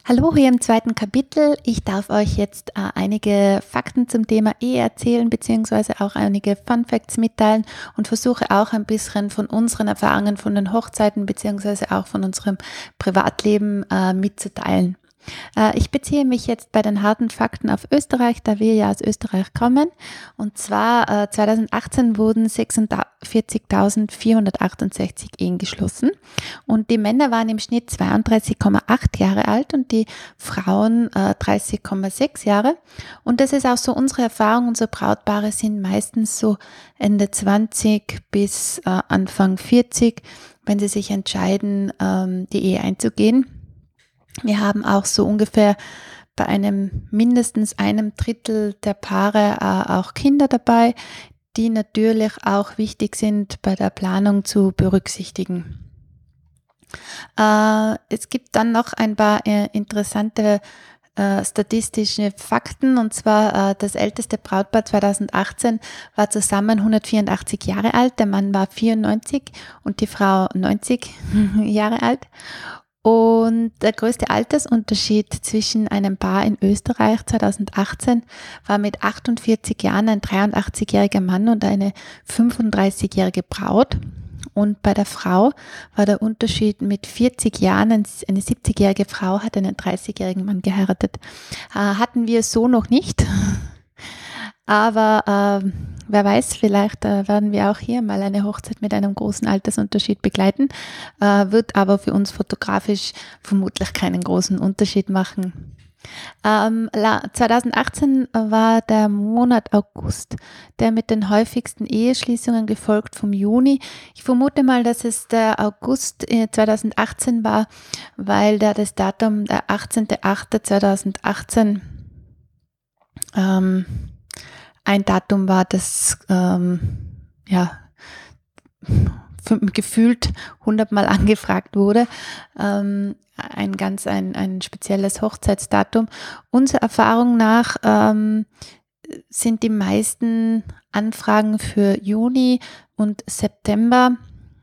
Hallo hier im zweiten Kapitel. Ich darf euch jetzt einige Fakten zum Thema Ehe erzählen, beziehungsweise auch einige Fun Facts mitteilen und versuche auch ein bisschen von unseren Erfahrungen von den Hochzeiten, beziehungsweise auch von unserem Privatleben mitzuteilen. Ich beziehe mich jetzt bei den harten Fakten auf Österreich, da wir ja aus Österreich kommen. Und zwar 2018 wurden 46.468 Ehen geschlossen und die Männer waren im Schnitt 32,8 Jahre alt und die Frauen 30,6 Jahre. Und das ist auch so unsere Erfahrung. Unsere Brautpaare sind meistens so Ende 20 bis Anfang 40, wenn sie sich entscheiden, die Ehe einzugehen. Wir haben auch so ungefähr bei mindestens einem Drittel der Paare auch Kinder dabei, die natürlich auch wichtig sind bei der Planung zu berücksichtigen. Es gibt dann noch ein paar interessante statistische Fakten, und zwar das älteste Brautpaar 2018 war zusammen 184 Jahre alt, der Mann war 94 und die Frau 90 Jahre alt. Und der größte Altersunterschied zwischen einem Paar in Österreich 2018 war mit 48 Jahren ein 83-jähriger Mann und eine 35-jährige Braut. Und bei der Frau war der Unterschied mit 40 Jahren, eine 70-jährige Frau hat einen 30-jährigen Mann geheiratet. Hatten wir so noch nicht. Aber wer weiß, vielleicht werden wir auch hier mal eine Hochzeit mit einem großen Altersunterschied begleiten, wird aber für uns fotografisch vermutlich keinen großen Unterschied machen. 2018 war der Monat August, der mit den häufigsten Eheschließungen, gefolgt vom Juni. Ich vermute mal, dass es der August 2018 war, weil das Datum der 18.08.2018 ein Datum war, das gefühlt 100-mal angefragt wurde. Ein spezielles Hochzeitsdatum. Unserer Erfahrung nach sind die meisten Anfragen für Juni und September.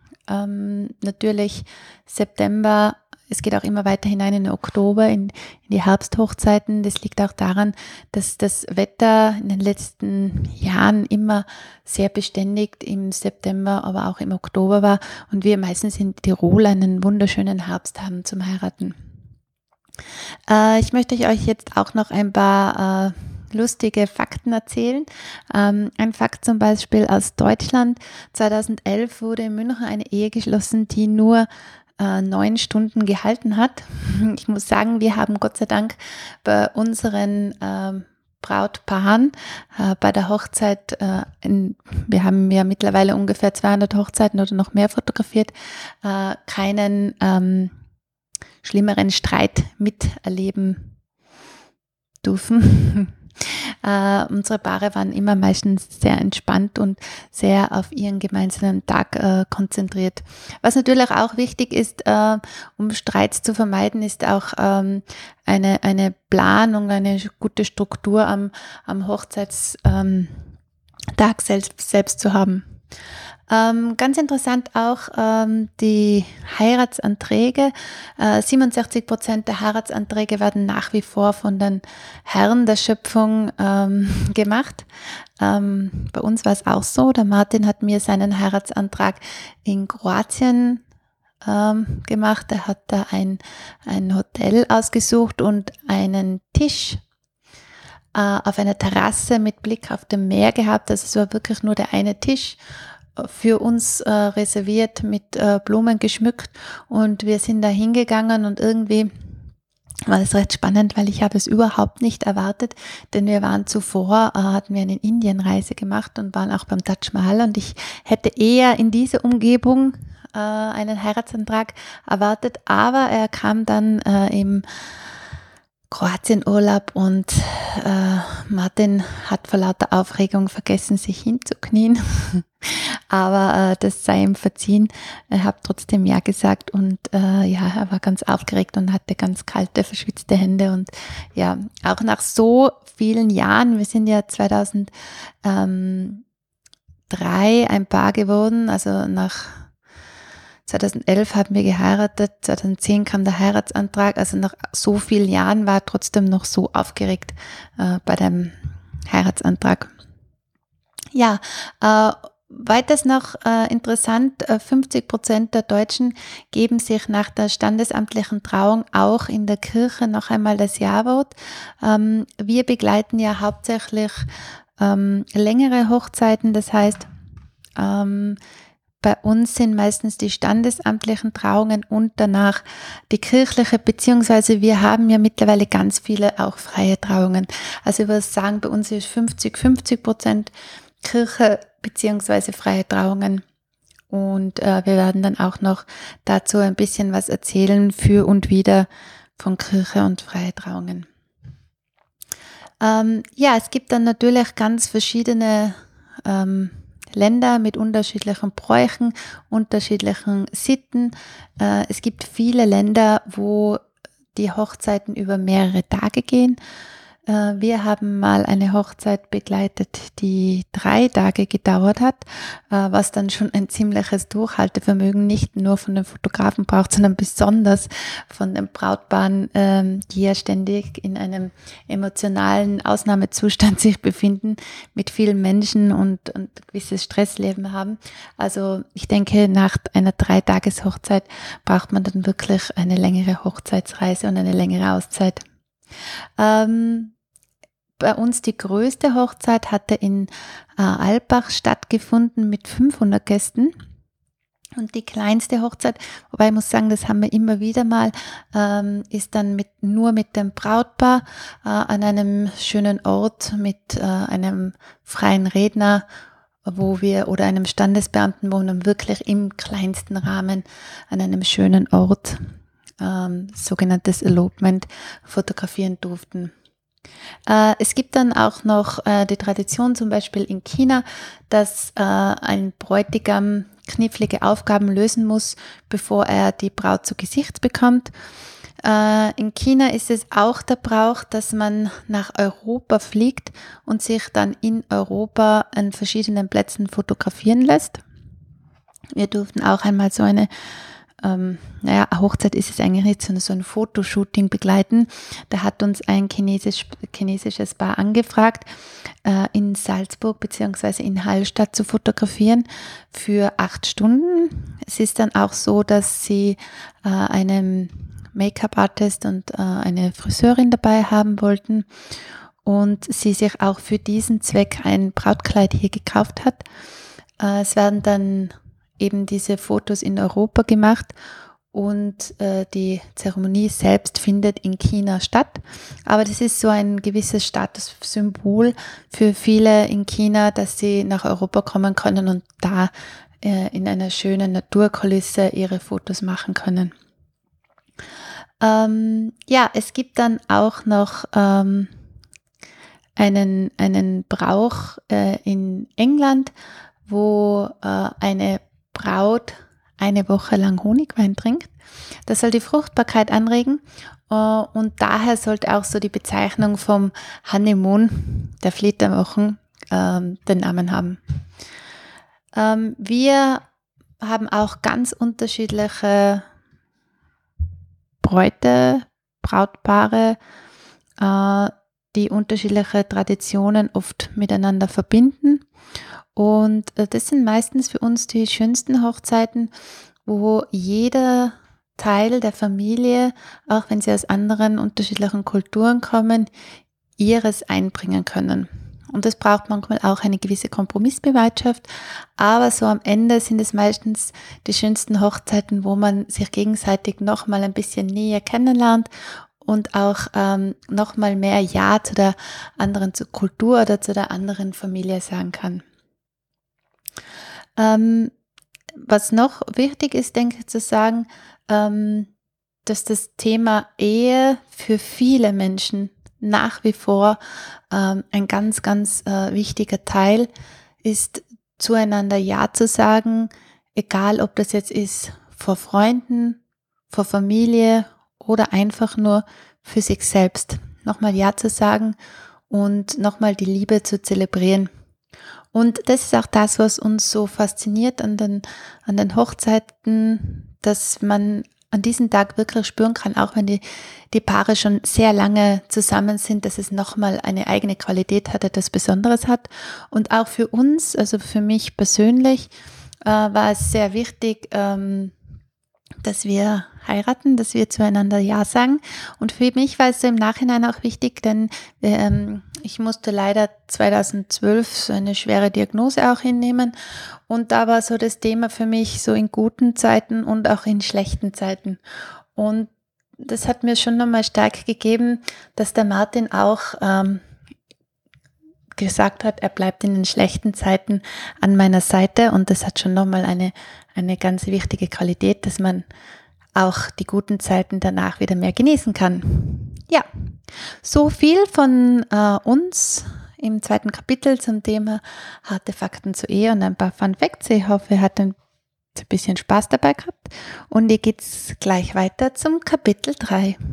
Natürlich September. Es geht auch immer weiter hinein in den Oktober, in die Herbsthochzeiten. Das liegt auch daran, dass das Wetter in den letzten Jahren immer sehr beständig im September, aber auch im Oktober war und wir meistens in Tirol einen wunderschönen Herbst haben zum Heiraten. Ich möchte euch jetzt auch noch ein paar lustige Fakten erzählen. Ein Fakt zum Beispiel aus Deutschland. 2011 wurde in München eine Ehe geschlossen, die nur 9 Stunden gehalten hat. Ich muss sagen, wir haben Gott sei Dank bei unseren Brautpaaren bei der Hochzeit, wir haben ja mittlerweile ungefähr 200 Hochzeiten oder noch mehr fotografiert, keinen schlimmeren Streit miterleben dürfen. Unsere Paare waren immer meistens sehr entspannt und sehr auf ihren gemeinsamen Tag konzentriert. Was natürlich auch wichtig ist, um Streits zu vermeiden, ist auch eine Planung, eine gute Struktur am Hochzeitstag selbst zu haben. Ganz interessant auch die Heiratsanträge. 67% der Heiratsanträge werden nach wie vor von den Herren der Schöpfung gemacht. Bei uns war es auch so. Der Martin hat mir seinen Heiratsantrag in Kroatien gemacht. Er hat da ein Hotel ausgesucht und einen Tisch auf einer Terrasse mit Blick auf dem Meer gehabt. Also es war wirklich nur der eine Tisch für uns reserviert, mit Blumen geschmückt, und wir sind da hingegangen und irgendwie war das recht spannend, weil ich habe es überhaupt nicht erwartet, denn wir waren zuvor, hatten wir eine Indienreise gemacht und waren auch beim Taj Mahal, und ich hätte eher in dieser Umgebung einen Heiratsantrag erwartet, aber er kam dann im Kroatienurlaub und Martin hat vor lauter Aufregung vergessen, sich hinzuknien. Aber das sei ihm verziehen. Er hat trotzdem Ja gesagt und er war ganz aufgeregt und hatte ganz kalte, verschwitzte Hände. Und ja, auch nach so vielen Jahren, wir sind ja 2003 ein Paar geworden, also nach 2011 haben wir geheiratet, 2010 kam der Heiratsantrag, also nach so vielen Jahren war er trotzdem noch so aufgeregt bei dem Heiratsantrag. Ja, weiters noch interessant, 50% der Deutschen geben sich nach der standesamtlichen Trauung auch in der Kirche noch einmal das Ja-Wort. Wir begleiten ja hauptsächlich längere Hochzeiten, das heißt, bei uns sind meistens die standesamtlichen Trauungen und danach die kirchliche, beziehungsweise wir haben ja mittlerweile ganz viele auch freie Trauungen. Also ich würde sagen, bei uns ist 50% Kirche beziehungsweise freie Trauungen. Und wir werden dann auch noch dazu ein bisschen was erzählen für und wieder von Kirche und freie Trauungen. Ja, es gibt dann natürlich ganz verschiedene Länder mit unterschiedlichen Bräuchen, unterschiedlichen Sitten. Es gibt viele Länder, wo die Hochzeiten über mehrere Tage gehen. Wir haben mal eine Hochzeit begleitet, die 3 Tage gedauert hat, was dann schon ein ziemliches Durchhaltevermögen nicht nur von den Fotografen braucht, sondern besonders von den Brautpaaren, die ja ständig in einem emotionalen Ausnahmezustand sich befinden, mit vielen Menschen und ein gewisses Stressleben haben. Also ich denke, nach einer 3-Tages-Hochzeit braucht man dann wirklich eine längere Hochzeitsreise und eine längere Auszeit. Bei uns die größte Hochzeit hatte in Alpbach stattgefunden mit 500 Gästen. Und die kleinste Hochzeit, wobei ich muss sagen, das haben wir immer wieder mal, ist dann nur mit dem Brautpaar an einem schönen Ort mit einem freien Redner, oder einem Standesbeamten, wo wir wirklich im kleinsten Rahmen an einem schönen Ort, sogenanntes Elopement, fotografieren durften. Es gibt dann auch noch die Tradition, zum Beispiel in China, dass ein Bräutigam knifflige Aufgaben lösen muss, bevor er die Braut zu Gesicht bekommt. In China ist es auch der Brauch, dass man nach Europa fliegt und sich dann in Europa an verschiedenen Plätzen fotografieren lässt. Wir durften auch einmal so eine Hochzeit ist es eigentlich nicht, sondern so ein Fotoshooting begleiten. Da hat uns ein chinesisches Paar angefragt, in Salzburg bzw. in Hallstatt zu fotografieren für 8 Stunden. Es ist dann auch so, dass sie einen Make-up-Artist und eine Friseurin dabei haben wollten und sie sich auch für diesen Zweck ein Brautkleid hier gekauft hat. Es werden dann eben diese Fotos in Europa gemacht und die Zeremonie selbst findet in China statt. Aber das ist so ein gewisses Statussymbol für viele in China, dass sie nach Europa kommen können und da in einer schönen Naturkulisse ihre Fotos machen können. Es gibt dann auch noch einen Brauch in England, wo eine Braut eine Woche lang Honigwein trinkt. Das soll die Fruchtbarkeit anregen und daher sollte auch so die Bezeichnung vom Honeymoon, der Flitterwochen, den Namen haben. Wir haben auch ganz unterschiedliche Brautpaare, die unterschiedliche Traditionen oft miteinander verbinden. Und das sind meistens für uns die schönsten Hochzeiten, wo jeder Teil der Familie, auch wenn sie aus anderen unterschiedlichen Kulturen kommen, ihres einbringen können. Und das braucht manchmal auch eine gewisse Kompromissbereitschaft, aber so am Ende sind es meistens die schönsten Hochzeiten, wo man sich gegenseitig nochmal ein bisschen näher kennenlernt und auch nochmal mehr Ja zu der anderen Kultur oder zu der anderen Familie sagen kann. Was noch wichtig ist, denke ich, zu sagen, dass das Thema Ehe für viele Menschen nach wie vor ein ganz, ganz wichtiger Teil ist, zueinander Ja zu sagen, egal ob das jetzt ist vor Freunden, vor Familie oder einfach nur für sich selbst. Nochmal Ja zu sagen und nochmal die Liebe zu zelebrieren. Und das ist auch das, was uns so fasziniert an den Hochzeiten, dass man an diesem Tag wirklich spüren kann, auch wenn die Paare schon sehr lange zusammen sind, dass es nochmal eine eigene Qualität hat, etwas Besonderes hat. Und auch für uns, also für mich persönlich, war es sehr wichtig, dass wir heiraten, dass wir zueinander Ja sagen. Und für mich war es so im Nachhinein auch wichtig, denn ich musste leider 2012 so eine schwere Diagnose auch hinnehmen. Und da war so das Thema für mich so in guten Zeiten und auch in schlechten Zeiten. Und das hat mir schon nochmal stark gegeben, dass der Martin auch gesagt hat, er bleibt in den schlechten Zeiten an meiner Seite, und das hat schon nochmal eine ganz wichtige Qualität, dass man auch die guten Zeiten danach wieder mehr genießen kann. Ja, so viel von uns im zweiten Kapitel zum Thema harte Fakten zur Ehe und ein paar Fun Facts. Ich hoffe, ihr hattet ein bisschen Spaß dabei gehabt, und hier geht's gleich weiter zum Kapitel 3.